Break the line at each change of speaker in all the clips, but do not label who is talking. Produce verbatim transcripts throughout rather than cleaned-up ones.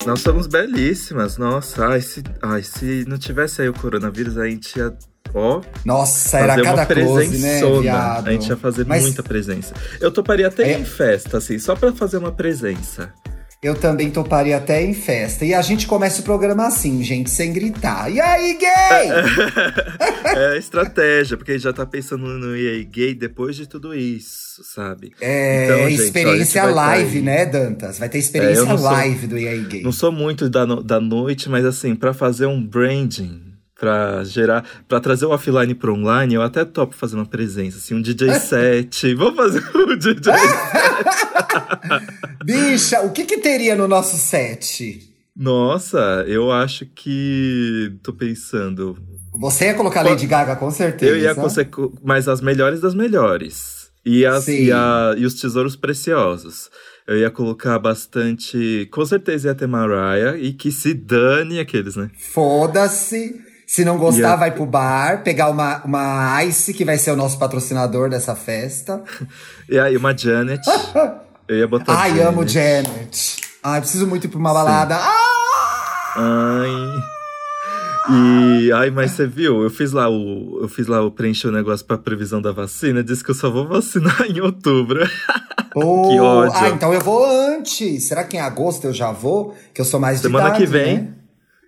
Nós somos belíssimas, nossa. Ai, se, ai, se não tivesse aí o coronavírus, a gente ia, ó…
Nossa, era cada close, né, viado?
A gente ia fazer Mas... muita presença. Eu toparia até é... em festa, assim, só pra fazer uma presença.
Eu também toparia até em festa. E a gente começa o programa assim, gente, sem gritar. E aí, gay?
É estratégia, porque a gente já tá pensando no E aí, gay depois de tudo isso, sabe?
É, então, gente, experiência ó, live, né, Dantas? Vai ter experiência é, live sou, do E aí, gay.
Não sou muito da, no, da noite, mas assim, pra fazer um branding, pra gerar, pra trazer o offline pro online, eu até topo fazer uma presença, assim, um D J set. Vamos fazer um D J set.
Bicha, o que que teria no nosso set?
Nossa, eu acho que… Tô pensando…
Você ia colocar Lady Pode... Gaga, com certeza.
Eu ia conseguir, mas as melhores das melhores. E, as, e, a, e os tesouros preciosos. Eu ia colocar bastante… Com certeza ia ter Mariah. E que se dane aqueles, né?
Foda-se. Se não gostar, ia... vai pro bar. Pegar uma, uma Ice, que vai ser o nosso patrocinador dessa festa.
E aí, uma Janet… Eu ia botar
Ai, Janet. Amo Janet. Ai, preciso muito ir pra uma balada. Ah!
Ai. E… Ai, mas você viu? Eu fiz lá o… Eu fiz lá o… Preenchi o negócio pra previsão da vacina. Disse que eu só vou vacinar em outubro.
Oh, que ódio. Ah, então eu vou antes. Será que em agosto eu já vou? Que eu sou mais de
Semana
idade,
que vem.
Né?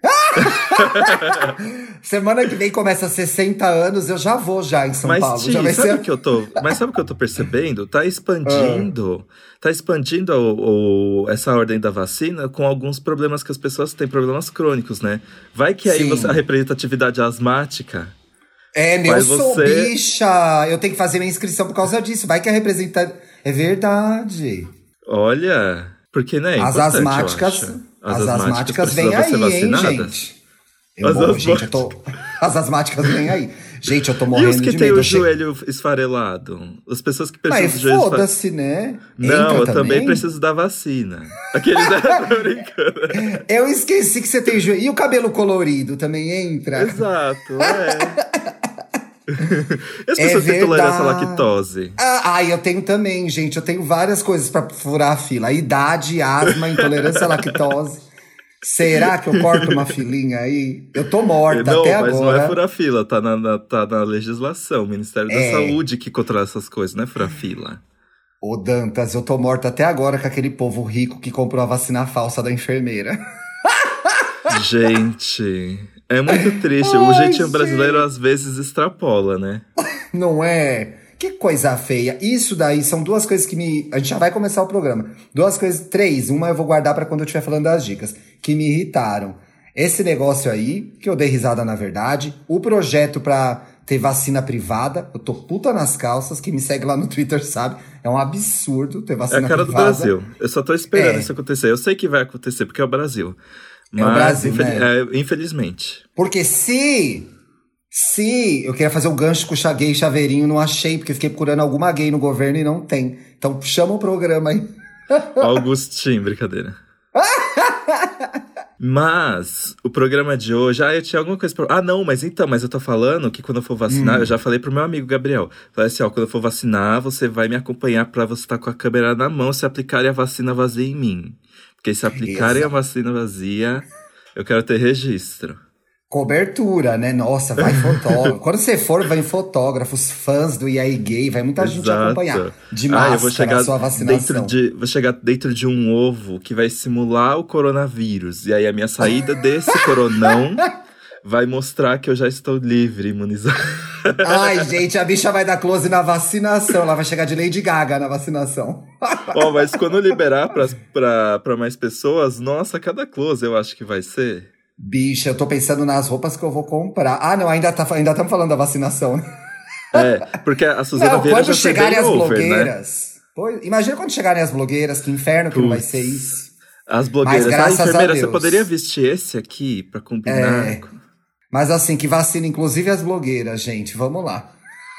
Semana que vem começa sessenta anos, eu já vou já em São
mas,
Paulo.
Ti,
já vai
sabe
ser...
o que eu tô, mas sabe o que eu tô percebendo? Tá expandindo, ah. tá expandindo o, o, essa ordem da vacina com alguns problemas que as pessoas têm, problemas crônicos, né? Vai que aí você, a representatividade asmática…
É, meu, eu sou você... bicha! Eu tenho que fazer minha inscrição por causa disso. Vai que a representatividade… É verdade.
Olha… Porque, né, é
as asmáticas, as, as asmáticas vêm aí, hein, gente? Eu morro, gente, eu tô… As asmáticas vêm aí. Gente, eu tô morrendo de medo.
E os que tem o joelho esfarelado? As pessoas que precisam do joelho esfarelado.
Foda-se, né?
Não,
Entra
eu
também?
também preciso da vacina. Aqueles… Tô brincando.
Eu esqueci que você tem joelho… E o cabelo colorido também entra?
Exato, é… E as pessoas têm intolerância à lactose?
Ah, ah, eu tenho também, gente. Eu tenho várias coisas pra furar a fila. Idade, asma, intolerância à lactose. Será que eu corto uma filinha aí? Eu tô morta
não,
até agora.
Não, mas não é furar fila. Tá na, na, tá na legislação. O Ministério
é.
da Saúde que controla essas coisas, não é furar fila.
Ô, Dantas, eu tô morta até agora com aquele povo rico que comprou a vacina falsa da enfermeira.
Gente… É muito triste. Ai, o jeitinho gente. brasileiro às vezes extrapola, né?
Não é? Que coisa feia. Isso daí são duas coisas que me… A gente já vai começar o programa. Duas coisas, três. Uma eu vou guardar pra quando eu estiver falando das dicas. Que me irritaram. Esse negócio aí, que eu dei risada na verdade. O projeto pra ter vacina privada. Eu tô puta nas calças. Quem me segue lá no Twitter sabe. É um absurdo ter vacina privada.
É a cara
privada.
do Brasil. Eu só tô esperando
é.
isso acontecer. Eu sei que vai acontecer, porque é o Brasil.
Mas,
é o
Brasil,
infel
né?
é, infelizmente.
Porque se… Se… Eu queria fazer um gancho com o gay chaveirinho, não achei. Porque fiquei procurando alguma gay no governo e não tem. Então chama o programa aí.
Augustinho, brincadeira. Mas o programa de hoje… Ah, eu tinha alguma coisa pra… Ah, não, mas então… Mas eu tô falando que quando eu for vacinar… Hum. Eu já falei pro meu amigo Gabriel. Falei assim, ó… Quando eu for vacinar, você vai me acompanhar pra você estar com a câmera na mão se aplicarem a vacina vazia em mim. Porque se aplicarem Exato. a vacina vazia, eu quero ter registro.
Cobertura, né? Nossa, vai fotógrafo. Quando você for, vai fotógrafos, fãs do E aí Gay, vai muita
Exato.
gente acompanhar. De máscara, ah, eu vou chegar a sua vacinação.
Dentro de, vou chegar dentro de um ovo que vai simular o coronavírus. E aí a minha saída desse coronão vai mostrar que eu já estou livre, imunizado.
Ai, gente, a bicha vai dar close na vacinação. Ela vai chegar de Lady Gaga na vacinação.
Ó, oh, mas quando liberar pra, pra, pra mais pessoas, nossa, cada close eu acho que vai ser.
Bicha, eu tô pensando nas roupas que eu vou comprar. Ah, não, ainda tá, ainda estamos falando da vacinação.
É, porque a Suzana
não,
Vieira
quando
já
chegarem as
over,
blogueiras. Né? Pois, imagina quando chegarem as blogueiras, que inferno que Puts, não vai ser isso.
As blogueiras.
Mas, graças
ah, enfermeira,
a Deus.
Você poderia vestir esse aqui pra combinar?
É, mas assim, que vacina inclusive as blogueiras, gente. Vamos lá.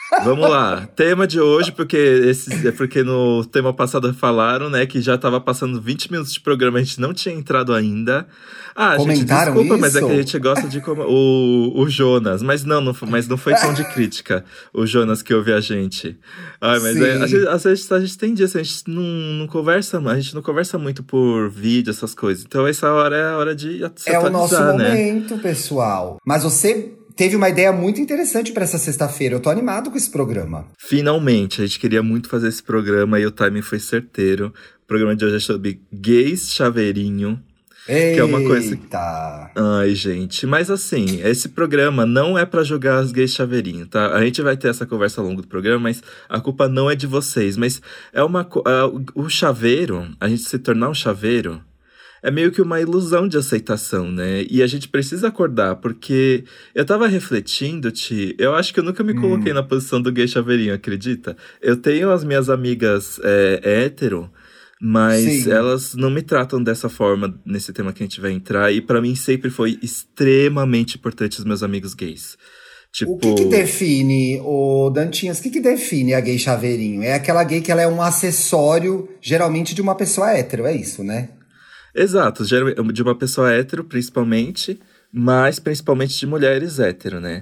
Vamos lá, tema de hoje, porque esses, é porque no tema passado falaram, né, que já tava passando vinte minutos de programa, a gente não tinha entrado ainda. Ah,
Comentaram
gente, desculpa,
isso?
mas é que a gente gosta de como o, o Jonas, mas não, não, mas não foi tom de crítica, o Jonas que ouve a gente. Ai, mas é, a gente, às vezes a gente tem dias, a gente não, não conversa, a gente não conversa muito por vídeo, essas coisas. Então essa hora é a hora de se
É
atualizar,
o nosso
né?
momento, pessoal. Mas você teve uma ideia muito interessante pra essa sexta-feira. Eu tô animado com esse programa.
Finalmente, a gente queria muito fazer esse programa e o timing foi certeiro. O programa de hoje é sobre gays chaveirinho.
Eita!
Que é uma coisa. Ai, gente. Mas assim, esse programa não é pra julgar as gays chaveirinho, tá? A gente vai ter essa conversa ao longo do programa, mas a culpa não é de vocês. Mas é uma. Uh, o chaveiro, a gente se tornar um chaveiro, é meio que uma ilusão de aceitação, né? E a gente precisa acordar, porque eu tava refletindo, Ti, eu acho que eu nunca me
Hum.
coloquei na posição do gay chaveirinho, acredita? Eu tenho as minhas amigas é, hétero, mas
Sim.
elas não me tratam dessa forma nesse tema que a gente vai entrar. E pra mim sempre foi extremamente importante os meus amigos gays. Tipo...
O que que define, o Dantinhas, o que que define a gay chaveirinho? É aquela gay que ela é um acessório, geralmente, de uma pessoa hétero, é isso, né?
Exato, geralmente de uma pessoa hétero, principalmente, mas principalmente de mulheres hétero, né?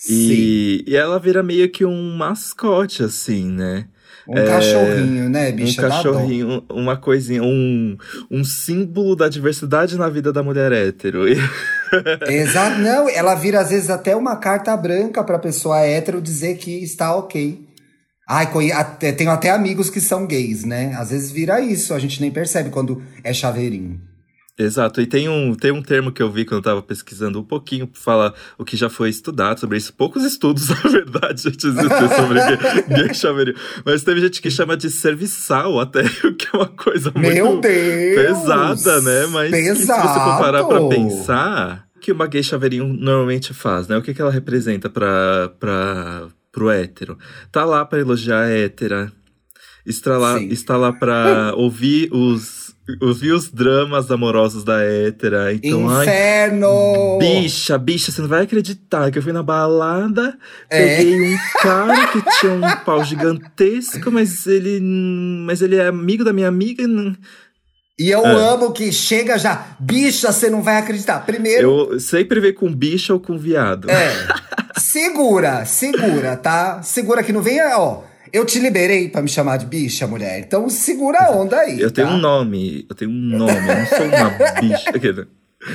E, e ela vira meio que um mascote, assim, né?
Um é, cachorrinho, né, bicha?
Um cachorrinho, uma coisinha, um, um símbolo da diversidade na vida da mulher hétero.
Exato, não, ela vira às vezes até uma carta branca pra pessoa hétero dizer que está ok. Ai, tenho até amigos que são gays, né? Às vezes vira isso, a gente nem percebe quando é chaveirinho.
Exato, e tem um, tem um termo que eu vi quando eu tava pesquisando um pouquinho pra falar o que já foi estudado sobre isso. Poucos estudos, na verdade, já existem sobre gay, gay chaveirinho. Mas teve gente que chama de serviçal até, o que é uma coisa
Meu
muito
Deus,
pesada, né? Mas que, se você for parar pra pensar, o que uma gay chaveirinho normalmente faz, né? O que, que ela representa pra, pra, pro hétero? Tá lá pra elogiar a hétera, está lá, está lá pra ouvir os... Ouvir os dramas amorosos da hétera. Então,
Inferno!
Ai, bicha, bicha, você não vai acreditar que eu fui na balada,
é.
peguei um cara que tinha um pau gigantesco, mas ele, mas ele é amigo da minha amiga.
E eu é. amo que chega já, bicha, você não vai acreditar. Primeiro...
Eu sempre vejo com bicha ou com viado.
É, segura, segura, tá? Segura que não venha, ó... Eu te liberei pra me chamar de bicha, mulher. Então segura a onda aí.
Eu
tá?
tenho um nome. Eu tenho um nome. Eu não sou uma bicha.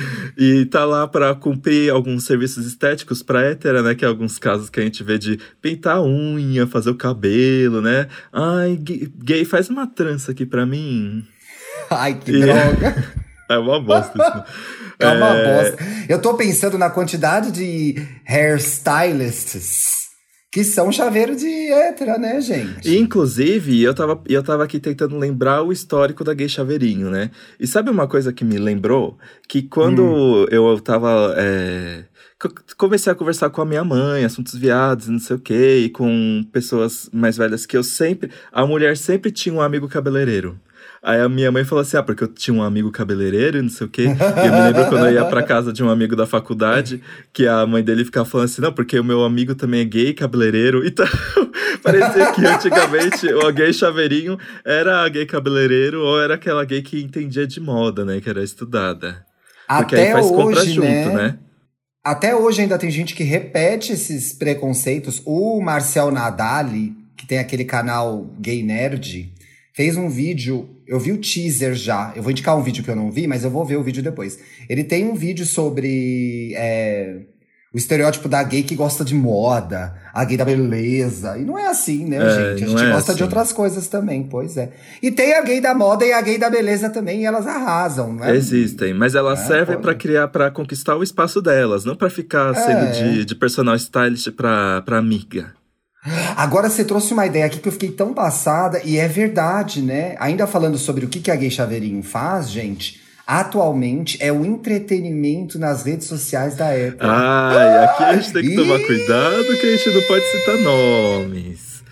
E tá lá pra cumprir alguns serviços estéticos pra hétera, né? Que é alguns casos que a gente vê de pintar a unha, fazer o cabelo, né? Ai, gay, faz uma trança aqui pra mim.
Ai, que e... droga.
É uma bosta isso.
É uma é... bosta. Eu tô pensando na quantidade de hairstylists que são chaveiro de hétera, né, gente?
E, inclusive, eu tava, eu tava aqui tentando lembrar o histórico da gay chaveirinho, né? E sabe uma coisa que me lembrou? Que quando hum. eu tava... É, comecei a conversar com a minha mãe, assuntos viados e não sei o quê, e com pessoas mais velhas que eu sempre... A mulher sempre tinha um amigo cabeleireiro. Aí a minha mãe falou assim, ah, porque eu tinha um amigo cabeleireiro e não sei o quê. E eu me lembro quando eu ia pra casa de um amigo da faculdade, que a mãe dele ficava falando assim, não, porque o meu amigo também é gay cabeleireiro. Então, parecia que antigamente o gay chaveirinho era gay cabeleireiro ou era aquela gay que entendia de moda, né, que era estudada. Porque
Até
aí faz
hoje,
compra junto,
né?
né?
Até hoje ainda tem gente que repete esses preconceitos. O Marcel Nadali, que tem aquele canal Gay Nerd, fez um vídeo, eu vi o teaser já, eu vou indicar um vídeo que eu não vi, mas eu vou ver o vídeo depois. Ele tem um vídeo sobre é, o estereótipo da gay que gosta de moda, a gay da beleza. E não é assim, né,
é,
gente? A
não
gente
é
gosta
assim.
de outras coisas também, pois é. E tem a gay da moda e a gay da beleza também, e elas arrasam, não é?
Existem, mas elas é, servem pra criar, pra conquistar o espaço delas, não pra ficar é. sendo de, de personal stylist pra, pra amiga.
Agora você trouxe uma ideia aqui que eu fiquei tão passada, e é verdade, né? Ainda falando sobre o que a Gay Chaveirinho faz, gente, atualmente é o entretenimento nas redes sociais da época.
Ai, aqui a gente tem que tomar cuidado que a gente não pode citar nomes.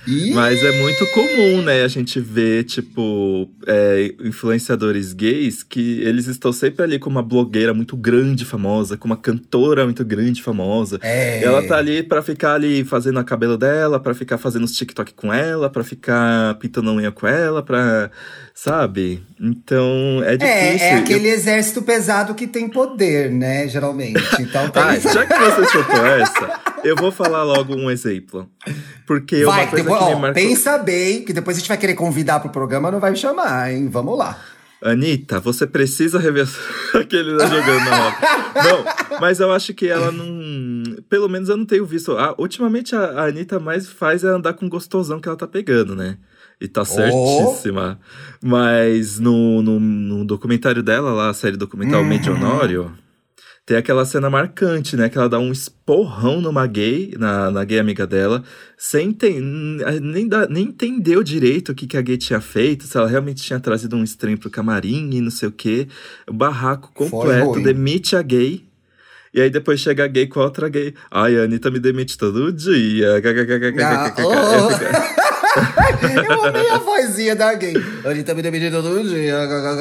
Mas é muito comum, né, a gente ver, tipo, é, influenciadores gays que eles estão sempre ali com uma blogueira muito grande, famosa, com uma cantora muito grande, famosa.
É.
Ela tá ali pra ficar ali fazendo a cabelo dela, pra ficar fazendo os TikTok com ela, pra ficar pintando a unha com ela, pra… Sabe? Então, é difícil.
É, é aquele exército pesado que tem poder, né, geralmente. Então, tem…
Ah, já que você soltou essa, eu vou falar logo um exemplo. Porque
vai,
uma coisa
depois,
que me
ó,
marcou…
pensa bem, que depois a gente vai querer convidar pro programa, não vai chamar, hein? Vamos lá.
Anitta, você precisa rever aquele lá jogando na roda. Não, mas eu acho que ela não… Pelo menos eu não tenho visto. Ah, ultimamente a, a Anitta mais faz é andar com o gostosão que ela tá pegando, né? E tá certíssima. Oh. Mas no, no, no documentário dela, lá, a série documental uhum. Medionório, tem aquela cena marcante, né? Que ela dá um esporrão numa gay, na, na gay amiga dela, sem ter, nem, dá, nem entendeu direito o que, que a gay tinha feito, se ela realmente tinha trazido um estranho pro camarim e não sei o quê. O barraco completo, demite a gay. E aí depois chega a gay com a outra gay. Ai, a Anitta me demite todo dia.
Ah, oh. Eu amei a vozinha da gay. A Anitta me demite todo dia.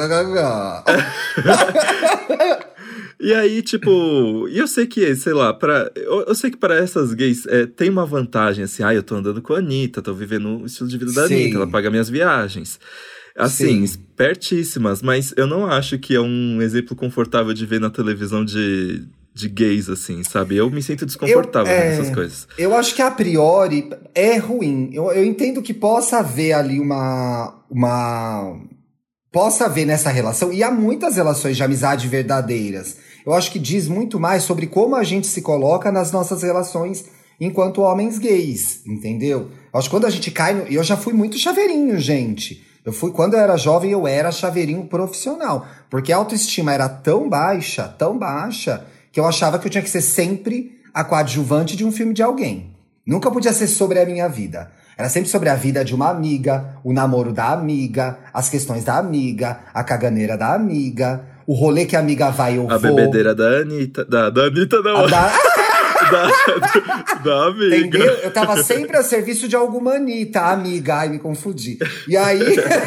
E aí, tipo, e eu sei que, sei lá, pra, eu, eu sei que para essas gays é, tem uma vantagem, assim, ah, eu tô andando com a Anitta, tô vivendo o estilo de vida da Sim. Anitta, ela paga minhas viagens. Assim, Sim. espertíssimas, mas eu não acho que é um exemplo confortável de ver na televisão de, de gays, assim, sabe? Eu me sinto desconfortável eu, é, nessas coisas.
Eu acho que a priori é ruim. Eu, eu entendo que possa haver ali uma… uma possa haver nessa relação, e há muitas relações de amizade verdadeiras. Eu acho que diz muito mais sobre como a gente se coloca nas nossas relações enquanto homens gays, entendeu? Eu acho que quando a gente cai no… Eu já fui muito chaveirinho, gente. Eu fui, quando eu era jovem, eu era chaveirinho profissional. Porque a autoestima era tão baixa, tão baixa, que eu achava que eu tinha que ser sempre a coadjuvante de um filme de alguém. Nunca podia ser sobre a minha vida. Era sempre sobre a vida de uma amiga, o namoro da amiga, as questões da amiga, a caganeira da amiga, o rolê que a amiga vai, eu
a vou. A bebedeira da Anitta. Da, da Anitta, não.
A da...
da, da amiga.
Entendeu? Eu tava sempre a serviço de alguma Anitta, amiga. Ai, me confundi. E aí…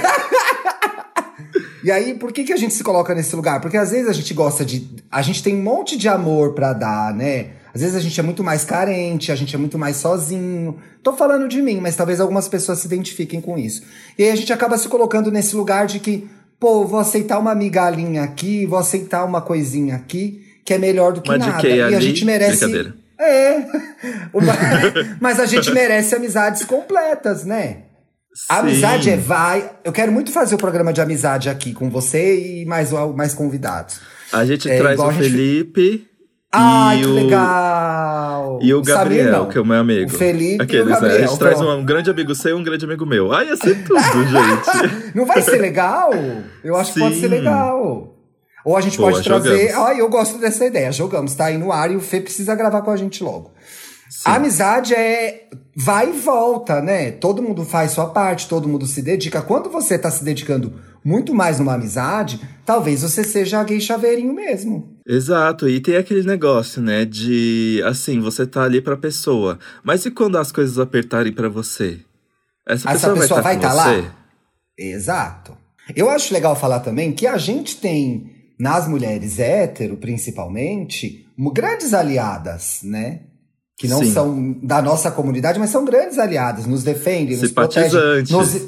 E aí, por que que a gente se coloca nesse lugar? Porque às vezes a gente gosta de… A gente tem um monte de amor pra dar, né? Às vezes a gente é muito mais carente, a gente é muito mais sozinho. Tô falando de mim, mas talvez algumas pessoas se identifiquem com isso. E aí a gente acaba se colocando nesse lugar de que, pô, vou aceitar uma migalhinha aqui, vou aceitar uma coisinha aqui, que é melhor do que
uma
nada.
E
ali,
a
gente merece… É, uma... mas a gente merece amizades completas, né? A amizade é vai… Eu quero muito fazer o programa de amizade aqui com você e mais, mais convidados.
A gente
é,
traz o
a gente...
Felipe…
Ai, que
o...
legal!
E o Gabriel, que é o meu amigo.
O Felipe
Aqueles,
e o Gabriel.
Né? A gente traz um, um grande amigo seu e um grande amigo meu. Ai, ia ser tudo, gente.
Não vai ser legal? Eu acho Sim. que pode ser legal. Ou a gente Boa, pode trazer… Jogamos. Ai, eu gosto dessa ideia. Jogamos, tá aí no ar e o Fê precisa gravar com a gente logo. Sim. A amizade é… vai e volta, né? Todo mundo faz sua parte, todo mundo se dedica. Quando você tá se dedicando muito mais numa amizade, talvez você seja gay chaveirinho mesmo.
Exato, e tem aquele negócio, né, de, assim, você tá ali pra pessoa, mas e quando as coisas apertarem pra você? Essa,
Essa
pessoa,
pessoa vai estar tá
tá
lá? Exato. Eu acho legal falar também que a gente tem, nas mulheres hétero, principalmente, grandes aliadas, né? Que não Sim. são da nossa comunidade, mas são grandes aliadas, nos defendem, nos protegem. Nos...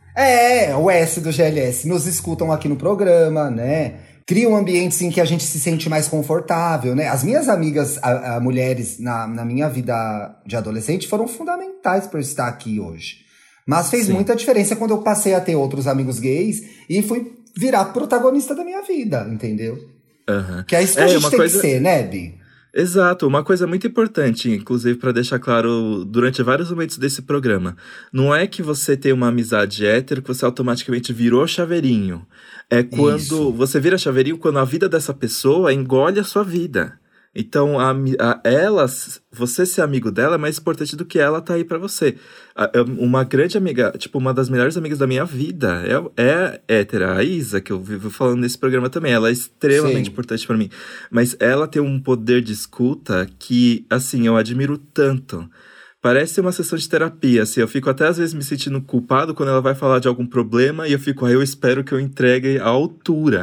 É, o S do G L S, nos escutam aqui no programa, né? Criam ambientes em que a gente se sente mais confortável, né? As minhas amigas, a, a, mulheres na, na minha vida de adolescente foram fundamentais para eu estar aqui hoje. Mas fez Sim. muita diferença quando eu passei a ter outros amigos gays e fui virar protagonista da minha vida, entendeu?
Uhum.
Que é isso que é, a gente tem coisa... que ser, né, Bi?
Exato, uma coisa muito importante, inclusive para deixar claro durante vários momentos desse programa. Não é que você tem uma amizade hétero que você automaticamente virou chaveirinho. É quando Isso. você vira chaveirinho quando a vida dessa pessoa engole a sua vida. Então, a, a, ela, você ser amigo dela é mais importante do que ela tá aí pra você. A, uma grande amiga, tipo, uma das melhores amigas da minha vida é, é hétera, a Isa, que eu vivo falando nesse programa também. Ela é extremamente Sim. importante pra mim. Mas ela tem um poder de escuta que, assim, eu admiro tanto. Parece uma sessão de terapia, assim. Eu fico até às vezes me sentindo culpado quando ela vai falar de algum problema. E eu fico, aí eu espero que eu entregue à altura.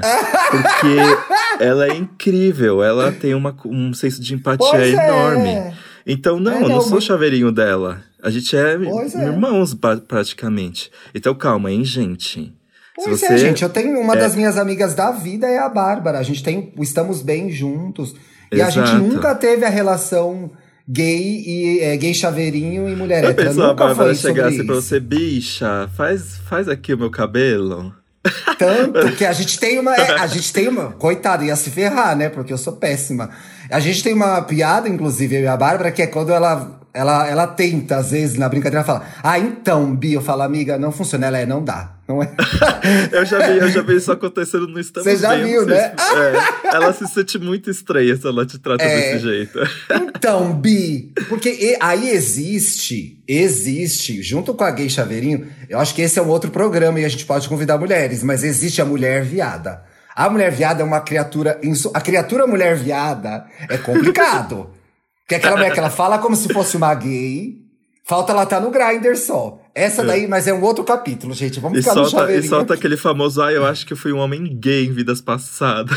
Porque ela é incrível. Ela tem uma, um senso de empatia
Pois é.
enorme. Então, não,
É,
eu
não,
não sou
muito-
chaveirinho dela. A gente é
Pois é.
irmãos, ba- praticamente. Então, calma, hein, gente? Se
Pois
você-
é, gente. Eu tenho uma das minhas amigas da vida é a Bárbara. A gente tem, estamos bem juntos. E a gente
Exato.
nunca teve a relação gay e é, gay chaveirinho e mulher
Já
hétera.
pensou a
Nunca
Bárbara
foi sobre
chegasse pra
isso.
você, bicha, faz, faz aqui o meu cabelo?
Tanto que a gente tem uma. é, a gente tem uma. Coitada, ia se ferrar, né? Porque eu sou péssima. A gente tem uma piada, inclusive, eu e a Bárbara, que é quando ela. Ela, ela tenta, às vezes, na brincadeira, fala: Ah, então, Bi, eu falo, amiga, não funciona. Ela é, não dá. Não é.
Eu já vi, eu já vi isso acontecendo no Estamos
Você já
Bem, eu
viu,
não sei
né?
se- é, ela se sente muito estranha se ela te trata
É.
desse jeito.
Então, Bi, porque e- aí existe, existe, junto com a Gay Chaveirinho, eu acho que esse é um outro programa e a gente pode convidar mulheres, mas existe a mulher viada. A mulher viada é uma criatura. insu- A criatura mulher viada é complicado. Porque aquela mulher que ela fala como se fosse uma gay, falta ela tá no Grindr só. Essa daí, mas é um outro capítulo, gente. Vamos
E
ficar no
solta, e
chaveirinho.
solta aquele famoso, ah, eu acho que eu fui um homem gay em vidas passadas.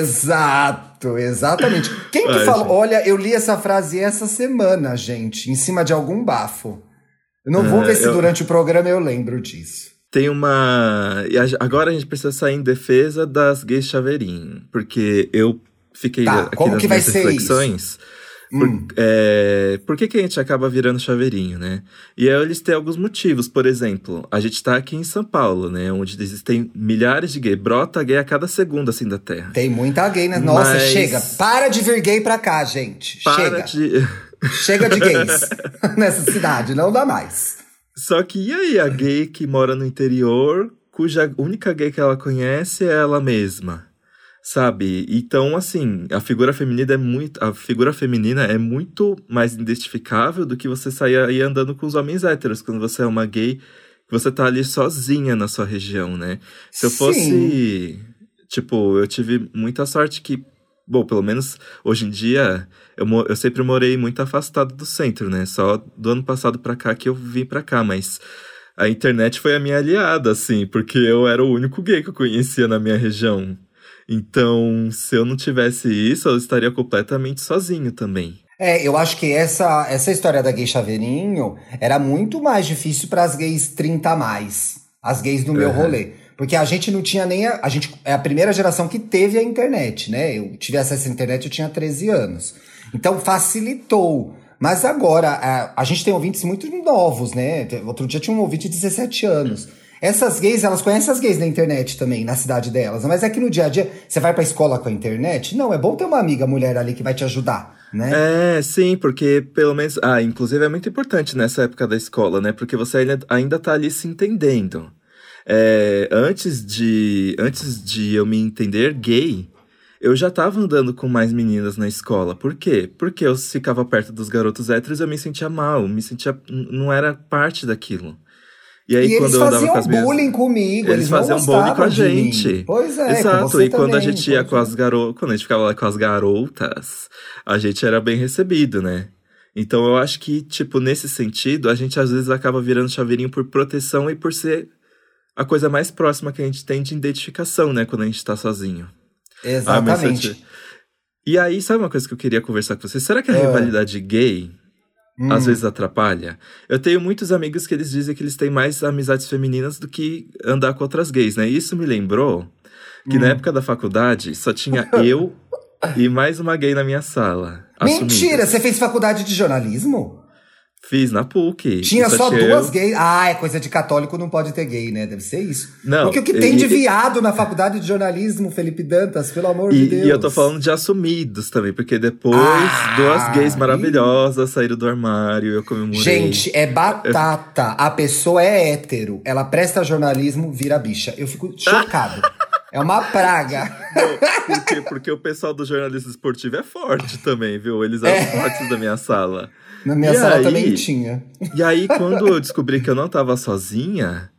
Exato, exatamente. Quem que
Ai,
falou?
gente.
Olha, eu li essa frase essa semana, gente, em cima de algum bafo. Eu não vou
É,
ver se
eu-
durante o programa eu lembro disso.
Tem uma. E a- agora a gente precisa sair em defesa das gays chaveirinho. Porque eu fiquei
Tá,
aqui
como
nas
que vai
minhas
ser
reflexões. Por,
Hum.
é, por que, que a gente acaba virando chaveirinho, né? E aí eles têm alguns motivos. Por exemplo, a gente tá aqui em São Paulo, né? Onde existem milhares de gays. Brota gay a cada segundo, assim, da Terra.
Tem muita gay, né? Nossa,
Mas-
chega. Para de vir gay pra cá, gente.
Para
chega.
de.
Chega de gays nessa cidade, não dá mais.
Só que e aí, a gay que mora no interior, cuja única gay que ela conhece é ela mesma, sabe? Então, assim, a figura feminina é muito, a figura feminina é muito mais identificável do que você sair aí andando com os homens héteros, quando você é uma gay, que você tá ali sozinha na sua região, né? Se eu
Sim.
fosse, tipo, eu tive muita sorte que, bom, pelo menos hoje em dia, eu, mo- eu sempre morei muito afastado do centro, né? Só do ano passado pra cá que eu vim pra cá, mas a internet foi a minha aliada, assim, porque eu era o único gay que eu conhecia na minha região. Então, se eu não tivesse isso, eu estaria completamente sozinho também.
É, eu acho que essa, essa história da gay chaveirinho era muito mais difícil para as gays trinta a mais. As gays do meu
Uhum.
rolê. Porque a gente não tinha nem. A, a gente é a primeira geração que teve a internet, né? Eu tive acesso à internet, eu tinha treze anos. Então facilitou. Mas agora, a, a gente tem ouvintes muito novos, né? Outro dia tinha um ouvinte de dezessete anos. Essas gays, elas conhecem as gays na internet também, na cidade delas. Mas é que no dia a dia, você vai pra escola com a internet? Não, é bom ter uma amiga mulher ali que vai te ajudar, né?
É, sim, porque pelo menos. Ah, inclusive é muito importante nessa época da escola, né? Porque você ainda, ainda tá ali se entendendo. É, antes de, antes de eu me entender gay, eu já tava andando com mais meninas na escola. Por quê? Porque eu ficava perto dos garotos héteros e eu me sentia mal, me sentia. Não era parte daquilo. E aí,
E
quando
eles
eu andava
faziam
com as minhas.
bullying comigo,
Eles
eles, não
faziam bullying
gostavam
com a
de mim.
gente.
Pois é, com
Exato,
você
e quando a
também,
gente ia
pois
com
é.
as garotas, quando a gente ficava lá com as garotas, a gente era bem recebido, né? Então eu acho que, tipo, nesse sentido, a gente às vezes acaba virando chaveirinho por proteção e por ser a coisa mais próxima que a gente tem de identificação, né? Quando a gente tá sozinho. Ah, mas se eu
Exatamente.
te- E aí, sabe uma coisa que eu queria conversar com você? Será que a
Ah.
rivalidade gay
Hum.
às vezes atrapalha? Eu tenho muitos amigos que eles dizem que eles têm mais amizades femininas do que andar com outras gays, né? E isso me lembrou que
Hum.
na época da faculdade só tinha eu e mais uma gay na minha sala.
Mentira,
assumidas.
você fez faculdade de jornalismo?
Fiz na P U C.
Tinha
E
só
tinha
duas
eu.
gays. Ah, é coisa de católico, não pode ter gay, né? Deve ser isso.
Não,
Porque o que tem
e-
de viado na faculdade de jornalismo, Felipe Dantas, pelo amor de
E,
Deus.
e eu tô falando de assumidos também, porque depois
Ah,
duas gays
ih.
maravilhosas saíram do armário, eu comemorei.
Gente, é batata. A pessoa é hétero. Ela presta jornalismo, vira bicha. Eu fico chocado. É uma praga.
Não, porque, porque o pessoal do jornalismo esportivo é forte também, viu? Eles eram
É.
fortes da minha sala.
Na minha
E
sala
aí-
também tinha.
E aí, quando eu descobri que eu não tava sozinha,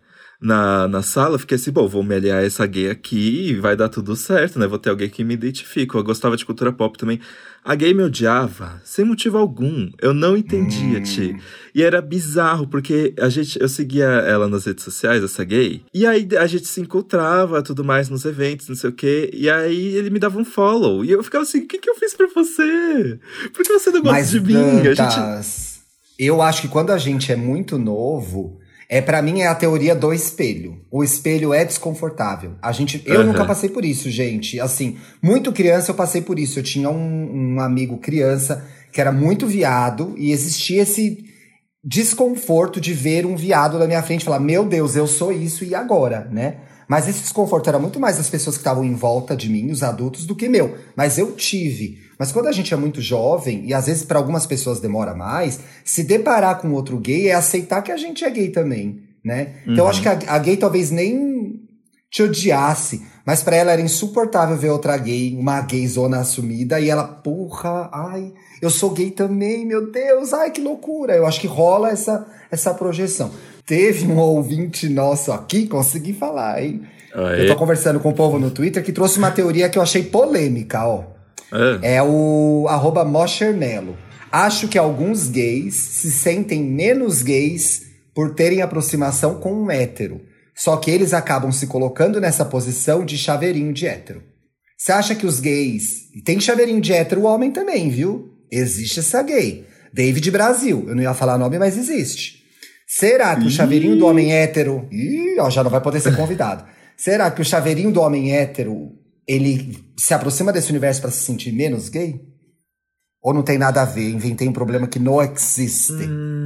na, na sala, eu fiquei assim, bom, vou me aliar a essa gay aqui e vai dar tudo certo, né? Vou ter alguém que me identifique. Eu gostava de cultura pop também. A gay me odiava, sem motivo algum. Eu não entendia, hum. Ti. E era bizarro, porque a gente, eu seguia ela nas redes sociais, essa gay. E aí a gente se encontrava, tudo mais, nos eventos, não sei o quê. E aí ele me dava um follow. E eu ficava assim, o que, que eu fiz pra você? Por que você não gosta
Mas,
de mim?
Dantas,
a
gente... eu acho que quando a gente é muito novo... É, pra mim é a teoria do espelho. O espelho é desconfortável. A gente, eu uhum. nunca passei por isso, gente. Assim, muito criança eu passei por isso. Eu tinha um, um amigo criança que era muito viado e existia esse desconforto de ver um viado na minha frente e falar, meu Deus, eu sou isso e agora, né? Mas esse desconforto era muito mais das pessoas que estavam em volta de mim, os adultos, do que meu. Mas eu tive. Mas quando a gente é muito jovem, e às vezes para algumas pessoas demora mais, se deparar com outro gay é aceitar que a gente é gay também, né? Então uhum. eu acho que a, a gay talvez nem te odiasse, mas para ela era insuportável ver outra gay, uma gayzona assumida, e ela, porra, ai, eu sou gay também, meu Deus, ai, que loucura. Eu acho que rola essa, essa projeção. Teve um ouvinte nosso aqui, consegui falar, hein? Aê. Eu tô conversando com o povo no Twitter que trouxe uma teoria que eu achei polêmica, ó. É, é o arroba Mochernelo. Acho que alguns gays se sentem menos gays por terem aproximação com um hétero. Só que eles acabam se colocando nessa posição de chaveirinho de hétero. Você acha que os gays... E tem chaveirinho de hétero o homem também, viu? Existe essa gay. David Brasil. Eu não ia falar nome, mas existe. Será que o chaveirinho do homem hétero... Ih, ó, já não vai poder ser convidado. Será que o chaveirinho do homem hétero... ele se aproxima desse universo pra se sentir menos gay? Ou não tem nada a ver? Inventei um problema que não existe.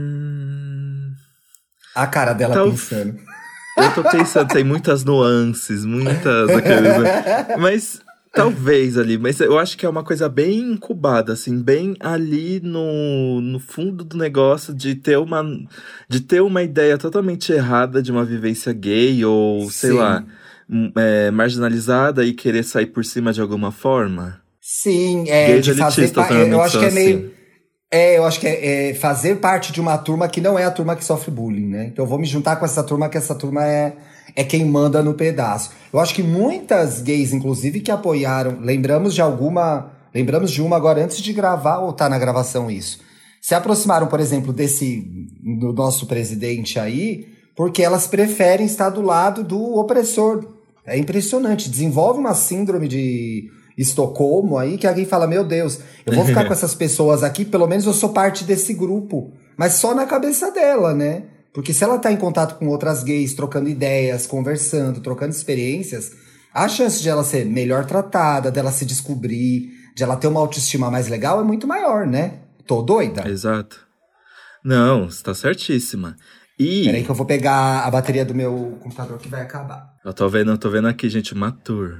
Hum... A cara dela Tal... pensando.
Eu tô pensando, tem muitas nuances, muitas... Aqueles, né? Mas talvez ali, mas eu acho que é uma coisa bem incubada, assim, bem ali no, no fundo do negócio de ter, uma, de ter uma ideia totalmente errada de uma vivência gay ou, Sim. sei lá... É, marginalizada e querer sair por cima de alguma forma?
Sim, é
Gays de fazer pa-
eu acho que é
assim.
meio é, eu acho que é, é fazer parte de uma turma que não é a turma que sofre bullying, né? Então eu vou me juntar com essa turma, que essa turma é, é quem manda no pedaço. Eu acho que muitas gays, inclusive, que apoiaram, lembramos de alguma, lembramos de uma agora antes de gravar, ou tá na gravação isso, se aproximaram, por exemplo, desse, do nosso presidente aí, porque elas preferem estar do lado do opressor. É impressionante, desenvolve uma síndrome de Estocolmo aí, que alguém fala, meu Deus, eu vou ficar com essas pessoas aqui, pelo menos eu sou parte desse grupo. Mas só na cabeça dela, né? Porque se ela tá em contato com outras gays, trocando ideias, conversando, trocando experiências, a chance de ela ser melhor tratada, dela se descobrir, de ela ter uma autoestima mais legal é muito maior, né? Tô doida?
Exato. Não, você tá certíssima. E...
Peraí que eu vou pegar a bateria do meu computador que vai acabar.
Eu tô vendo, eu tô vendo aqui, gente, uma tour.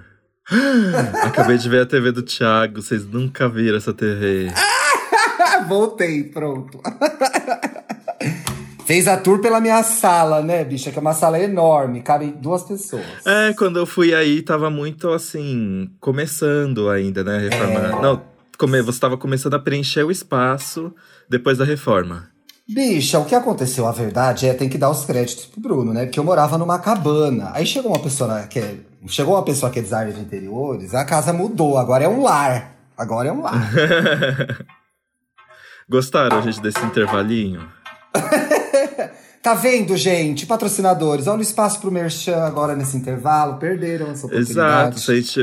Acabei de ver a T V do Thiago, vocês nunca viram essa T V.
Voltei, pronto. Fez a tour pela minha sala, né, bicha? Que é uma sala enorme, cabem duas pessoas.
É, quando eu fui aí, tava muito, assim, começando ainda, né, a reforma. É... Não, come... você tava começando a preencher o espaço depois da reforma.
Bicha, o que aconteceu, a verdade é, tem que dar os créditos pro Bruno, né? Porque eu morava numa cabana. Aí chegou uma pessoa que é, chegou uma pessoa que é designer de interiores, a casa mudou, agora é um lar. Agora é um lar.
Gostaram, gente, desse intervalinho?
Tá vendo, gente? Patrocinadores, olha o espaço pro Merchan agora nesse intervalo, perderam essa oportunidade.
Exato, gente.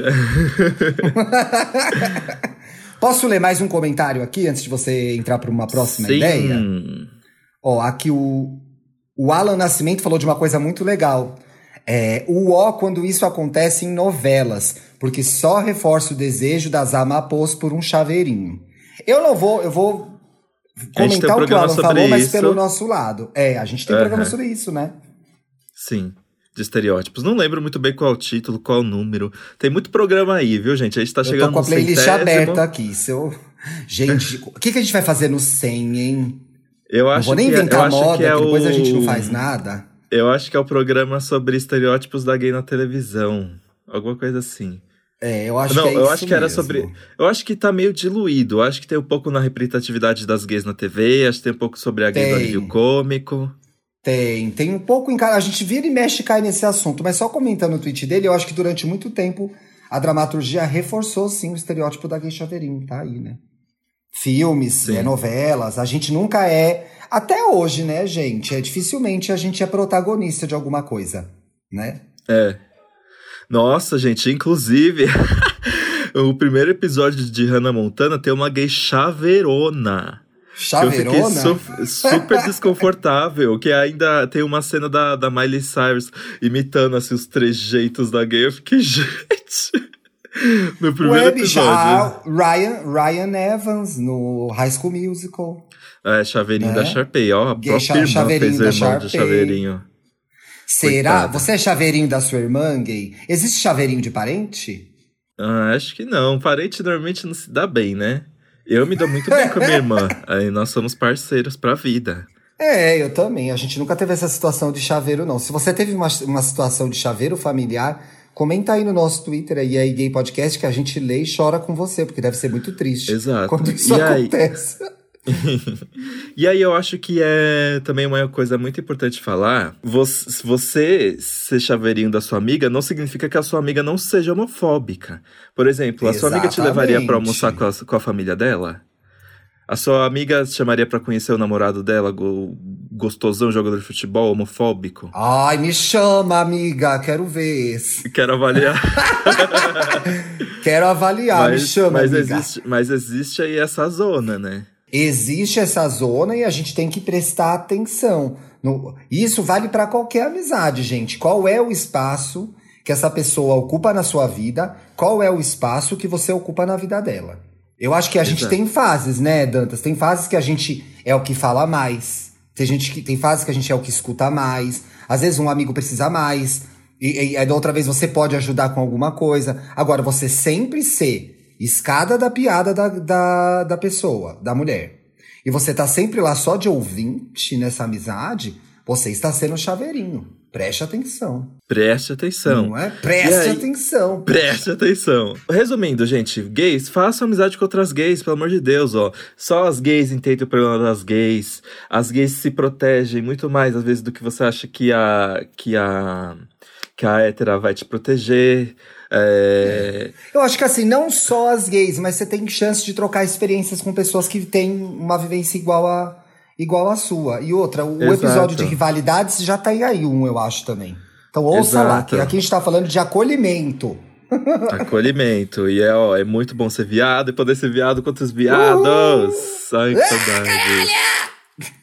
Posso ler mais um comentário aqui, antes de você entrar para uma próxima
Sim.
ideia? Ó, aqui o, o Alan Nascimento falou de uma coisa muito legal. É, o ó quando isso acontece em novelas, porque só reforça o desejo das amapôs por um chaveirinho. Eu não vou, eu vou comentar um o que o Alan falou, isso. Mas pelo nosso lado. É, a gente tem um uhum. programa sobre isso, né?
Sim. De estereótipos. Não lembro muito bem qual é o título, qual é o número. Tem muito programa aí, viu, gente? A gente tá chegando no centésimo. Eu tô com a playlist aberta
aqui. Se eu... Gente, o que, que a gente vai fazer no cem, hein?
Eu acho
não vou nem
que
inventar
é,
moda,
que, é
que depois
o...
a gente não faz nada.
Eu acho que é o programa sobre estereótipos da gay na televisão. Alguma coisa assim.
É, eu acho
não,
que é isso
eu acho que
mesmo.
era sobre. Eu acho que tá meio diluído. Eu acho que tem um pouco na representatividade das gays na T V. Acho que tem um pouco sobre a gay tem. do alívio cômico.
Tem, tem um pouco em cara. A gente vira e mexe e cai nesse assunto, mas só comentando o tweet dele, eu acho que durante muito tempo a dramaturgia reforçou sim o estereótipo da gay chaveirinho, tá aí, né? Filmes, é, novelas, a gente nunca é. Até hoje, né, gente? É dificilmente a gente é protagonista de alguma coisa, né?
É. Nossa, gente, inclusive, o primeiro episódio de Hannah Montana tem uma gay chaveirona.
Chaveirona?
Eu fiquei su- super desconfortável, que ainda tem uma cena da, da Miley Cyrus imitando assim, os trejeitos da gay. Eu fiquei, gente... No primeiro
Ué, bicha,
episódio.
Ryan, Ryan Evans, no High School Musical.
É, chaveirinho
né?
da Sharpay, ó. A
Gay
própria
cha-
irmã
chaveirinho
fez
da
o irmão
Sharpay.
de chaveirinho.
Será?
Coitada.
Você é chaveirinho da sua irmã, gay? Existe chaveirinho de parente?
Ah, acho que não. Parente normalmente não se dá bem, né? Eu me dou muito bem com a minha irmã. Aí nós somos parceiros pra vida.
É, eu também. A gente nunca teve essa situação de chaveiro, não. Se você teve uma, uma situação de chaveiro familiar, comenta aí no nosso Twitter, aí, aí Gay Podcast, que a gente lê e chora com você, porque deve ser muito triste.
Exato.
Quando isso
E aí-
acontece.
E aí eu acho que é também uma coisa muito importante falar. Você, se você ser chaveirinho da sua amiga, não significa que a sua amiga não seja homofóbica. Por exemplo, a sua amiga te levaria pra almoçar com a, com a família dela? A sua amiga te chamaria pra conhecer o namorado dela, go- gostosão, jogador de futebol, homofóbico?
Ai, me chama, amiga. Quero ver.
Quero avaliar.
Quero avaliar, me
mas,
chama,
mas
amiga.
existe, mas existe aí essa zona, né?
Existe essa zona e a gente tem que prestar atenção. No- Isso vale para qualquer amizade, gente. Qual é o espaço que essa pessoa ocupa na sua vida? Qual é o espaço que você ocupa na vida dela? Eu acho que a gente
Exato.
tem fases, né, Dantas? Tem fases que a gente é o que fala mais. Tem gente que tem fases que a gente é o que escuta mais. Às vezes um amigo precisa mais. E, e aí da outra vez você pode ajudar com alguma coisa. Agora, você sempre ser escada da piada da, da, da pessoa, da mulher. E você tá sempre lá só de ouvinte nessa amizade, você está sendo chaveirinho. Preste atenção.
Preste atenção.
Não é? Preste
E aí-
atenção.
Preste atenção. Resumindo, gente, gays, façam amizade com outras gays, pelo amor de Deus, ó. Só as gays entendem o problema das gays. As gays se protegem muito mais, às vezes, do que você acha que a, que a, que a hétera vai te proteger. É...
Eu acho que assim, não só as gays, mas você tem chance de trocar experiências com pessoas que têm uma vivência igual a, igual a sua. E outra, o
Exato.
episódio de rivalidades já tem aí um, eu acho também. Então ouça lá,
Exato.
que aqui a gente tá falando de acolhimento.
Acolhimento. E é, ó, é muito bom ser viado e poder ser viado contra os viados. Ai, que saudade.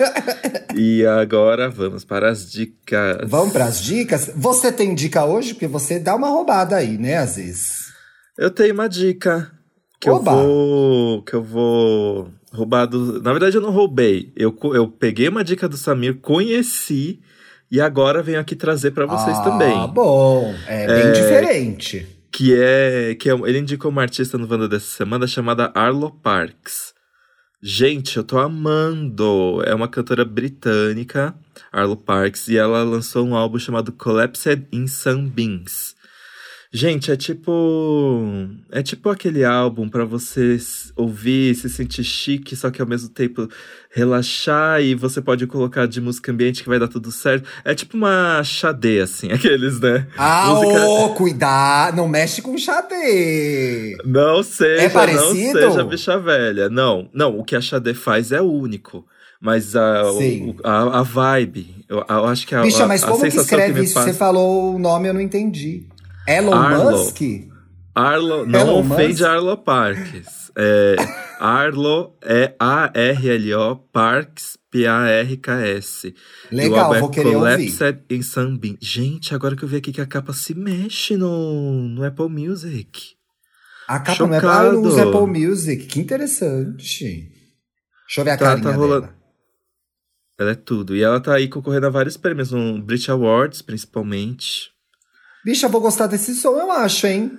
E agora vamos para as dicas.
Vamos pras dicas? Você tem dica hoje? Porque você dá uma roubada aí, né, às vezes.
Eu tenho uma dica que
Oba.
eu vou que eu vou roubar do... Na verdade eu não roubei. Eu, co- eu peguei uma dica do Samir, conheci e agora venho aqui trazer para vocês
ah,
também.
bom. É bem
É,
diferente.
Que é que é, ele indicou uma artista no Wanda dessa semana chamada Arlo Parks. Gente, eu tô amando. É uma cantora britânica, Arlo Parks, e ela lançou um álbum chamado Collapsed in Sunbeams. Gente, é tipo. É tipo aquele álbum pra você s- ouvir, se sentir chique, só que ao mesmo tempo relaxar, e você pode colocar de música ambiente que vai dar tudo certo. É tipo uma Xadê, assim, aqueles, né?
Ah,
Música-
ô, cuidado, não mexe com Xadê.
Não seja,
É parecido?
não seja bicha velha. Não, não, o que a Xadê faz é único. Mas a,
Sim.
o- a, a vibe, eu, eu acho que a,
Bicha,
a,
mas
a
como que
sensação
escreve
me
isso?
passa-
Você falou o nome, eu não entendi. Elon
Arlo.
Musk?
Arlo, não
Elon
ofende
Musk?
Arlo Parks. É, Arlo é A R L O, Parks, P A R K S.
Legal,
E o álbum é
vou querer
Collapsed in Sunbeam. Gente, agora que eu vi aqui que a capa se mexe no, no Apple Music.
A capa não é
Chocado.
ah, eu não uso Apple Music. Que interessante. Deixa eu ver a
Tá,
carinha
tá rolando.
dela.
Ela é tudo. E ela tá aí concorrendo a vários prêmios, no Brit Awards, principalmente.
Bicha, eu vou gostar desse som, eu acho, hein?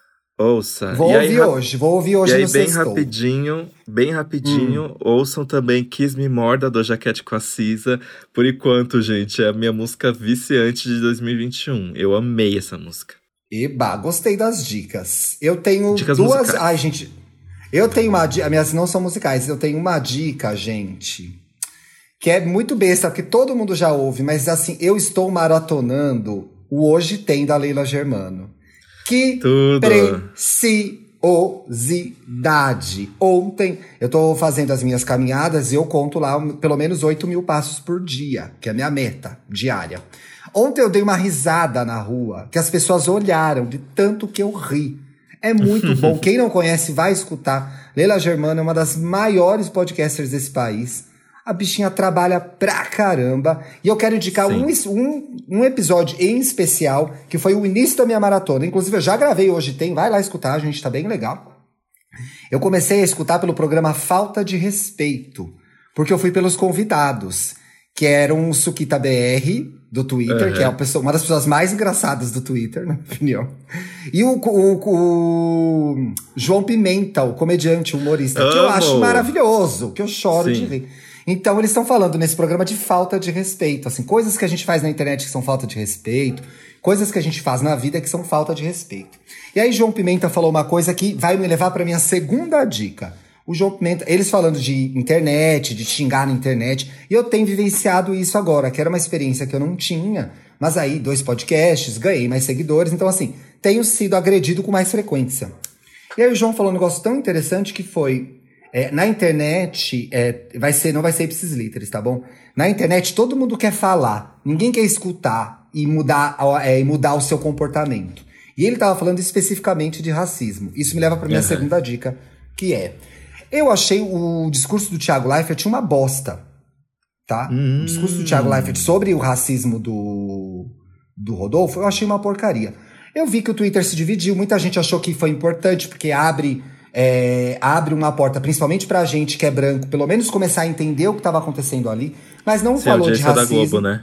Ouça.
Vou
E aí,
ouvir
ra-
hoje, vou ouvir hoje
E aí,
no
bem
sextou.
rapidinho, bem rapidinho, ouçam também Kiss Me More, da Doja Cat com a Cisa. Por enquanto, gente, é a minha música viciante de dois mil e vinte e um. Eu amei essa música.
Eba, gostei das dicas. Eu tenho
Dicas
duas.
musicais.
Ai, gente. Eu tenho uma dica. Minhas não são musicais. Eu tenho uma dica, gente. que é muito besta, porque todo mundo já ouve, mas assim, eu estou maratonando o Hoje Tem da Leila Germano. Que
Tudo.
preciosidade! Ontem eu tô fazendo as minhas caminhadas e eu conto lá pelo menos oito mil passos por dia, que é a minha meta diária. Ontem eu dei uma risada na rua, que as pessoas olharam de tanto que eu ri. É muito bom. Quem não conhece, vai escutar. Leila Germano é uma das maiores podcasters desse país. A bichinha trabalha pra caramba. E eu quero indicar um, um, um episódio em especial, que foi o início da minha maratona. Inclusive, eu já gravei hoje, tem. Vai lá escutar, gente, tá bem legal. Eu comecei a escutar pelo programa Falta de Respeito, porque eu fui pelos convidados, que eram o Suquita B R, do Twitter, uhum. que é uma, pessoa, uma das pessoas mais engraçadas do Twitter, na minha opinião. E o, o, o João Pimenta, o comediante, humorista, Amo. que eu acho maravilhoso, que eu choro Sim. de rir. Então, eles estão falando nesse programa de falta de respeito, assim, coisas que a gente faz na internet que são falta de respeito, coisas que a gente faz na vida que são falta de respeito. E aí, João Pimenta falou uma coisa que vai me levar para minha segunda dica. O João Pimenta, eles falando de internet, de xingar na internet, e eu tenho vivenciado isso agora, que era uma experiência que eu não tinha, mas aí, dois podcasts, ganhei mais seguidores, então assim, tenho sido agredido com mais frequência. E aí o João falou um negócio tão interessante que foi, é, na internet, é, vai ser, não vai ser ipsis literis, tá bom? Na internet todo mundo quer falar, ninguém quer escutar e mudar, é, e mudar o seu comportamento. E ele tava falando especificamente de racismo. Isso me leva pra minha uhum. segunda dica, que é... Eu achei o discurso do Thiago Leifert uma bosta, tá? Hum. O discurso do Thiago Leifert sobre o racismo do, do Rodolfo, eu achei uma porcaria. Eu vi que o Twitter se dividiu, muita gente achou que foi importante, porque abre, é, abre uma porta, principalmente pra gente que é branco, pelo menos começar a entender o que estava acontecendo ali, mas não Sem falou de racismo. Da Globo, né?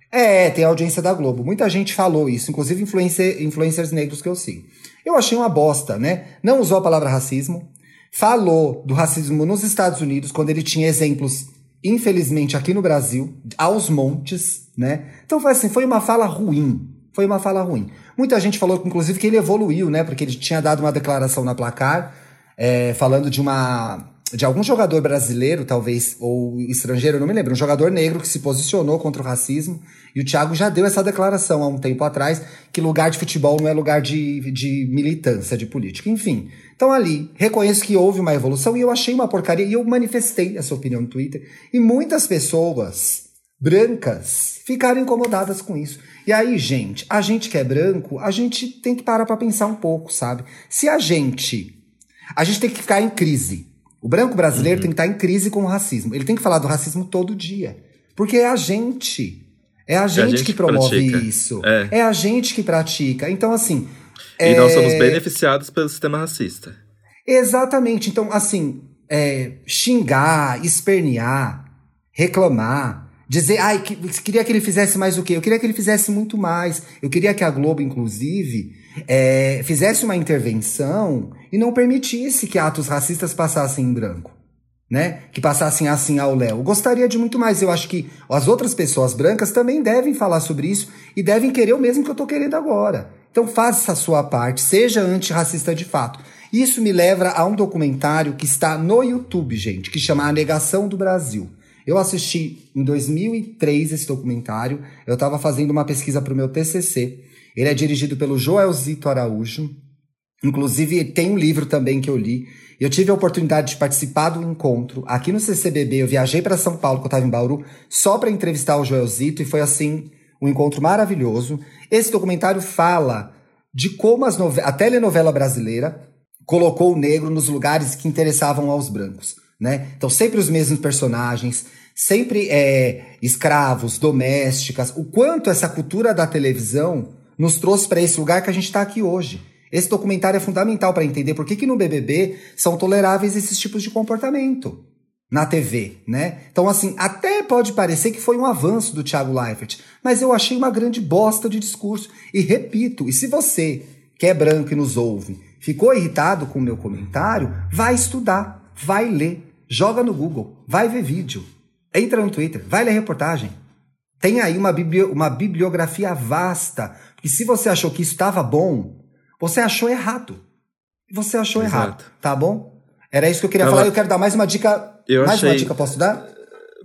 É, tem a audiência da Globo. Muita gente falou isso, inclusive influencer, influencers negros que eu sigo. Eu achei uma bosta, né? Não usou a palavra racismo. Falou do racismo nos Estados Unidos, quando ele tinha exemplos, infelizmente, aqui no Brasil, aos montes, né? Então foi assim, foi uma fala ruim. Foi uma fala ruim. Muita gente falou, inclusive, que ele evoluiu, né? Porque ele tinha dado uma declaração na Placar, é, falando de uma... de algum jogador brasileiro, talvez, ou estrangeiro, eu não me lembro, um jogador negro que se posicionou contra o racismo, e o Thiago já deu essa declaração há um tempo atrás, que lugar de futebol não é lugar de, de militância, de política, enfim. Então ali, reconheço que houve uma evolução, e eu achei uma porcaria, e eu manifestei essa opinião no Twitter, e muitas pessoas brancas ficaram incomodadas com isso. E aí, gente, a gente que é branco, a gente tem que parar pra pensar um pouco, sabe? Se a gente... A gente tem que ficar em crise. O branco brasileiro uhum. tem que estar em crise com o racismo. Ele tem que falar do racismo todo dia. Porque é a gente. É a gente, é a gente que, que promove pratica. isso. É. é a gente que pratica. Então, assim...
E é... nós somos beneficiados pelo sistema racista.
Exatamente. Então, assim, é, xingar, espernear, reclamar, dizer, ai, que, queria que ele fizesse mais o quê? Eu queria que ele fizesse muito mais. Eu queria que a Globo, inclusive, é, fizesse uma intervenção e não permitisse que atos racistas passassem em branco, né? Que passassem assim ao léu. Gostaria de muito mais. Eu acho que as outras pessoas brancas também devem falar sobre isso e devem querer o mesmo que eu tô querendo agora. Então faça a sua parte, seja antirracista de fato. Isso me leva a um documentário que está no YouTube, gente, que chama A Negação do Brasil. Eu assisti em dois mil e três esse documentário, eu estava fazendo uma pesquisa para o meu T C C. Ele é dirigido pelo Joelzito Araújo. Inclusive, tem um livro também que eu li. Eu tive a oportunidade de participar do encontro. Aqui no C C B B, eu viajei para São Paulo, que eu estava em Bauru, só para entrevistar o Joelzito, e foi, assim, um encontro maravilhoso. Esse documentário fala de como as nove... a telenovela brasileira colocou o negro nos lugares que interessavam aos brancos, né? Então, sempre os mesmos personagens, sempre é, escravos, domésticas. O quanto essa cultura da televisão nos trouxe para esse lugar que a gente está aqui hoje. Esse documentário é fundamental para entender por que, que no B B B são toleráveis esses tipos de comportamento na T V, né? Então, assim, até pode parecer que foi um avanço do Thiago Leifert, mas eu achei uma grande bosta de discurso. E repito, e se você, que é branco e nos ouve, ficou irritado com o meu comentário, vai estudar, vai ler, joga no Google, vai ver vídeo, entra no Twitter, vai ler reportagem. Tem aí uma, bibli- uma bibliografia vasta, porque se você achou que isso estava bom, você achou errado. Você achou Exato. errado, tá bom? Era isso que eu queria Ela... falar. Eu quero dar mais uma dica.
Eu
mais
achei...
uma dica, posso dar?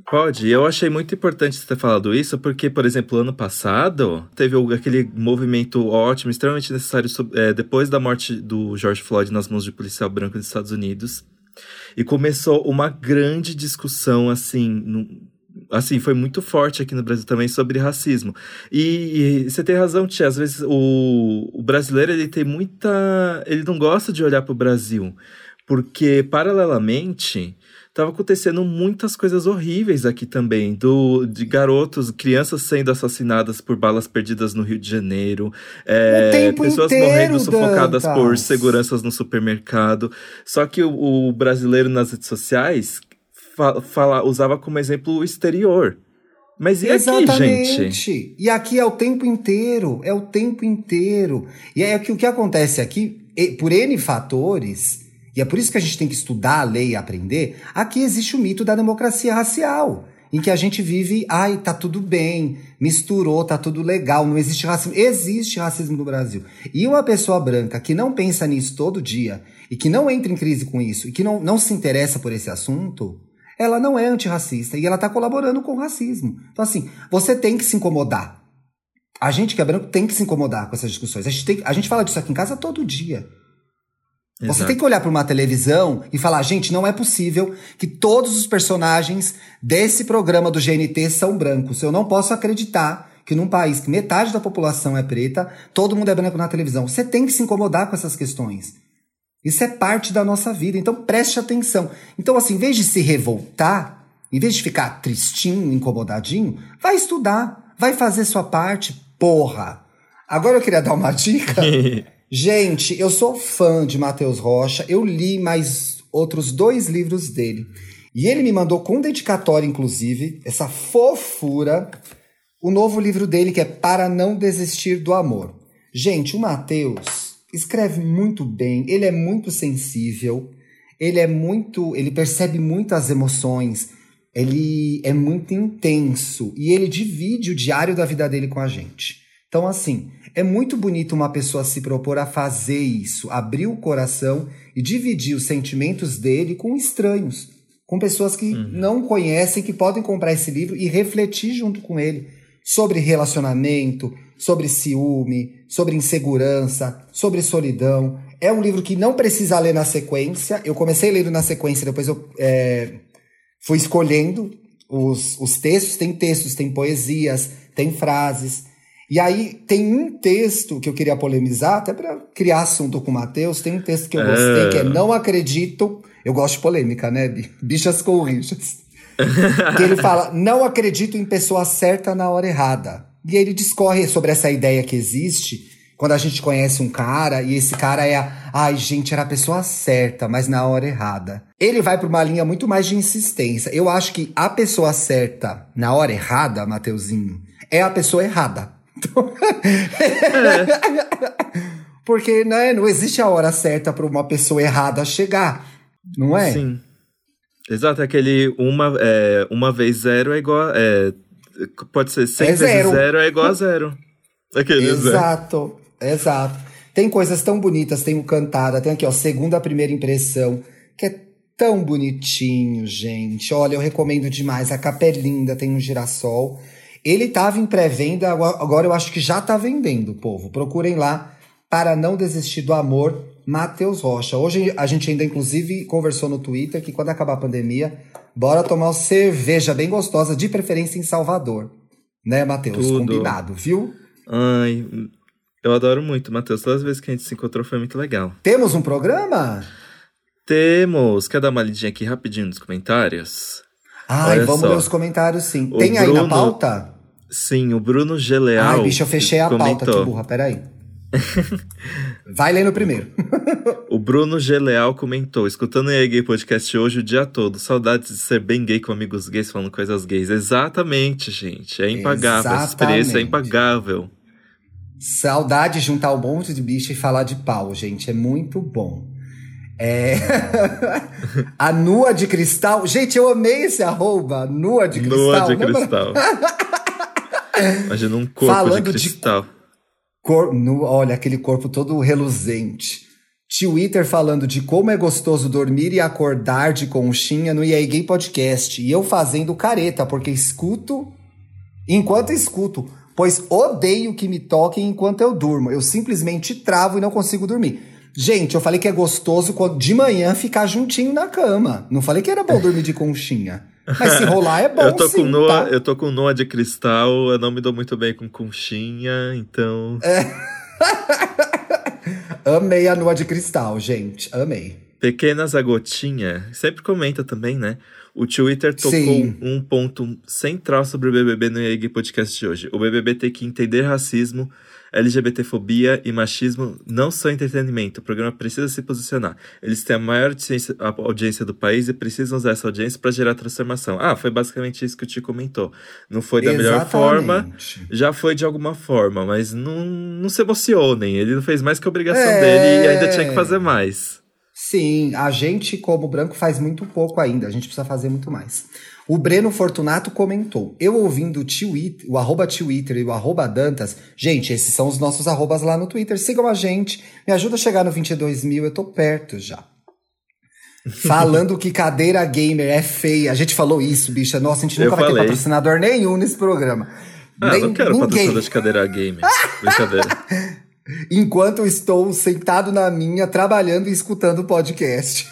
Pode, eu achei muito importante você ter falado isso, porque, por exemplo, ano passado, teve o- aquele movimento ótimo, extremamente necessário, sob- é, depois da morte do George Floyd nas mãos de policial branco nos Estados Unidos. E começou uma grande discussão, assim, no- assim, foi muito forte aqui no Brasil também sobre racismo. E, e você tem razão, Tia, às vezes o, o brasileiro, ele tem muita... Ele não gosta de olhar pro Brasil, porque, paralelamente, tava acontecendo muitas coisas horríveis aqui também, do, de garotos, crianças sendo assassinadas por balas perdidas no Rio de Janeiro,
O
é,
tempo
pessoas
inteiro,
morrendo sufocadas por
Dantas.
seguranças no supermercado. Só que o, o brasileiro nas redes sociais fa- fala, usava como exemplo o exterior. Mas e aqui, gente?
Exatamente. E aqui é o tempo inteiro, é o tempo inteiro. E é que o que acontece aqui, e- por N fatores, e é por isso que a gente tem que estudar a lei e aprender, aqui existe o mito da democracia racial, em que a gente vive, ai, tá tudo bem, misturou, tá tudo legal, não existe racismo. Existe racismo no Brasil. E uma pessoa branca que não pensa nisso todo dia, e que não entra em crise com isso, e que não, não se interessa por esse assunto, ela não é antirracista e ela está colaborando com o racismo. Então, assim, você tem que se incomodar. A gente que é branco tem que se incomodar com essas discussões. A gente, tem, a gente fala disso aqui em casa todo dia. Você
Exato.
tem que olhar para uma televisão e falar, gente, não é possível que todos os personagens desse programa do G N T são brancos. Eu não posso acreditar que num país que metade da população é preta, todo mundo é branco na televisão. Você tem que se incomodar com essas questões. Isso é parte da nossa vida, então preste atenção. Então, assim, em vez de se revoltar, em vez de ficar tristinho, incomodadinho, vai estudar, vai fazer sua parte, porra. Agora eu queria dar uma dica. Gente, eu sou fã de Matheus Rocha, eu li mais outros dois livros dele. E ele me mandou com dedicatória, inclusive, essa fofura, o novo livro dele, que é Para Não Desistir do Amor. Gente, o Matheus escreve muito bem, ele é muito sensível, ele é muito, ele percebe muito as emoções, ele é muito intenso e ele divide o diário da vida dele com a gente. Então, assim, é muito bonito uma pessoa se propor a fazer isso, abrir o coração e dividir os sentimentos dele com estranhos, com pessoas que uhum. não conhecem, que podem comprar esse livro e refletir junto com ele sobre relacionamento, sobre ciúme, sobre insegurança, sobre solidão. É um livro que não precisa ler na sequência. Eu comecei lendo na sequência, depois eu é, fui escolhendo os, os textos. Tem textos, tem poesias, tem frases. E aí tem um texto que eu queria polemizar, até para criar assunto com o Matheus. Tem um texto que eu gostei, é... que é Não Acredito... Eu gosto de polêmica, né? Bichas com rixas. Que ele fala, não acredito em pessoa certa na hora errada. E ele discorre sobre essa ideia que existe quando a gente conhece um cara e esse cara é a... Ai, gente, era a pessoa certa, mas na hora errada. Ele vai para uma linha muito mais de insistência. Eu acho que a pessoa certa na hora errada, Mateuzinho, é a pessoa errada. É. Porque né, não existe a hora certa para uma pessoa errada chegar, não é?
Sim. Exato, aquele uma, é, uma vez zero é igual... É, pode ser cem
é zero.
vezes zero é igual a zero. Aquele
exato, zero. Exato. Tem coisas tão bonitas, tem o Cantada, tem aqui, ó, Segunda Primeira Impressão, que é tão bonitinho, gente. Olha, eu recomendo demais. A capa é linda, tem um girassol. Ele tava em pré-venda, agora eu acho que já tá vendendo, povo. Procurem lá, Para Não Desistir do Amor, Matheus Rocha. Hoje a gente ainda, inclusive, conversou no Twitter que quando acabar a pandemia, bora tomar uma cerveja bem gostosa, de preferência em Salvador. Né, Matheus? Combinado, viu?
Ai, eu adoro muito, Matheus. Todas as vezes que a gente se encontrou foi muito legal.
Temos um programa?
Temos. Quer dar uma lidinha aqui rapidinho nos comentários?
Ai, Olha vamos só. ler os comentários, sim. O Tem Bruno... aí na pauta?
Sim, o Bruno G. Leal.
Ai, bicho, eu fechei a comentou. pauta, que burra, peraí. Vai lendo primeiro.
O Bruno G. Leal comentou: escutando o E A Gay Podcast hoje o dia todo. Saudades de ser bem gay com amigos gays falando coisas gays. Exatamente, gente. É impagável. Exatamente. Esse preço é impagável.
Saudade de juntar um monte de bicho e falar de pau, gente. É muito bom. É... A Nua de Cristal. Gente, eu amei esse arroba. Nua de Cristal.
Nua de Cristal. Imagina um corpo Falando de cristal.
De... Cor... No... Olha, aquele corpo todo reluzente. Twitter falando de como é gostoso dormir e acordar de conchinha no E aí Gay Podcast. E eu fazendo careta, porque escuto enquanto escuto, pois odeio que me toquem enquanto eu durmo. Eu simplesmente travo e não consigo dormir. Gente, eu falei que é gostoso de manhã ficar juntinho na cama. Não falei que era bom dormir de conchinha. Mas se rolar é bom,
eu tô
sim,
com Noa,
tá?
Eu tô com Noa de cristal, eu não me dou muito bem com conchinha, então...
É. Amei a Noa de cristal, gente. Amei.
Pequenas Agotinha, sempre comenta também, né? O Twitter tocou
Sim.
um ponto central sobre o B B B no E aí Gay Podcast de hoje. O B B B tem que entender racismo, LGBTfobia e machismo não são entretenimento. O programa precisa se posicionar. Eles têm a maior audiência, a audiência do país e precisam usar essa audiência para gerar transformação. Ah, foi basicamente isso que o Ti comentou. Não foi da
Exatamente.
melhor forma, já foi de alguma forma, mas não, não se emocionem. Ele não fez mais que a obrigação
É.
dele e ainda tinha que fazer mais.
Sim, a gente, como branco, faz muito pouco ainda. A gente precisa fazer muito mais. O Breno Fortunato comentou. Eu ouvindo o Twitter, o arroba Twitter e o arroba Dantas. Gente, esses são os nossos arrobas lá no Twitter. Sigam a gente. Me ajuda a chegar no vinte e dois mil. Eu tô perto já. Falando que cadeira gamer é feia. A gente falou isso, bicha. Nossa, a gente nunca
Eu
vai
falei.
ter patrocinador nenhum nesse programa.
Ah,
Nem,
não quero
ninguém.
patrocinador de cadeira gamer. Brincadeira.
Enquanto eu estou sentado na minha, trabalhando e escutando o podcast.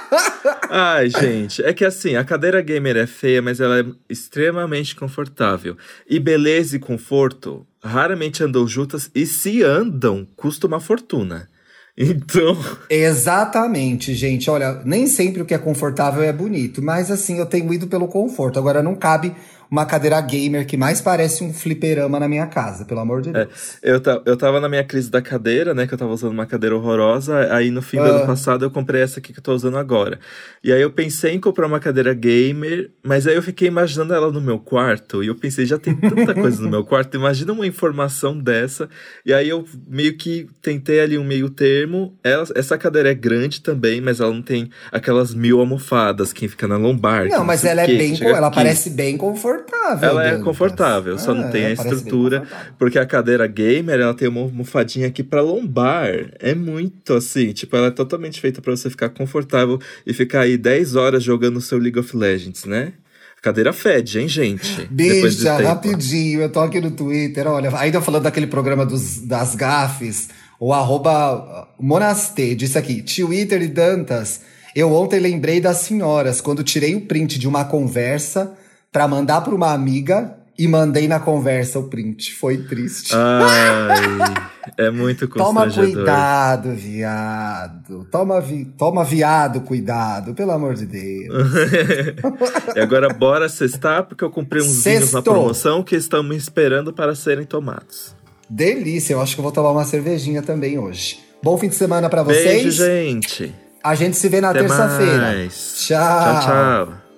Ai, gente, é que assim, a cadeira gamer é feia, mas ela é extremamente confortável. E beleza e conforto raramente andam juntas, e se andam, custa uma fortuna. Então...
Exatamente, gente. Olha, nem sempre o que é confortável é bonito, mas assim, eu tenho ido pelo conforto. Agora não cabe uma cadeira gamer que mais parece um fliperama na minha casa, pelo amor de Deus.
É, eu, ta- eu tava na minha crise da cadeira, né, que eu tava usando uma cadeira horrorosa, aí no fim do
Ah.
ano passado eu comprei essa aqui que eu tô usando agora. E aí eu pensei em comprar uma cadeira gamer, mas aí eu fiquei imaginando ela no meu quarto, e eu pensei, já tem tanta coisa no meu quarto, imagina uma informação dessa, e aí eu meio que tentei ali um meio termo. Ela, essa cadeira é grande também, mas ela não tem aquelas mil almofadas que fica na lombar. que
Não, mas
sei o
ela é
quê,
bem,
que chega
ela
aqui.
parece bem confortável.
Ela é
Dantas.
confortável, só não
Ah,
tem a
é, parece bem
estrutura,
confortável.
porque a cadeira gamer, ela tem uma almofadinha aqui pra lombar. É muito assim, tipo, ela é totalmente feita pra você ficar confortável e ficar aí dez horas jogando o seu League of Legends, né? A cadeira fede, hein, gente? Depois de
Bicha,
tempo.
rapidinho, eu tô aqui no Twitter, olha, ainda falando daquele programa dos, das gafes, o arroba Monastê disse aqui, Twitter e Dantas, eu ontem lembrei das senhoras, quando tirei o print de uma conversa pra mandar pra uma amiga e mandei na conversa o print, foi triste.
Ai, é muito
Toma
constrangedor.
cuidado, viado, toma, vi, toma viado, cuidado, pelo amor de Deus.
E agora bora cestar, porque eu comprei uns vinhos na
Sextou.
promoção que estão me esperando para serem tomados.
Delícia, eu acho que eu vou tomar uma cervejinha também hoje. Bom fim de semana pra vocês.
Beijo, gente.
A gente se vê na
Até
terça-feira.
mais.
Tchau.
Tchau, tchau.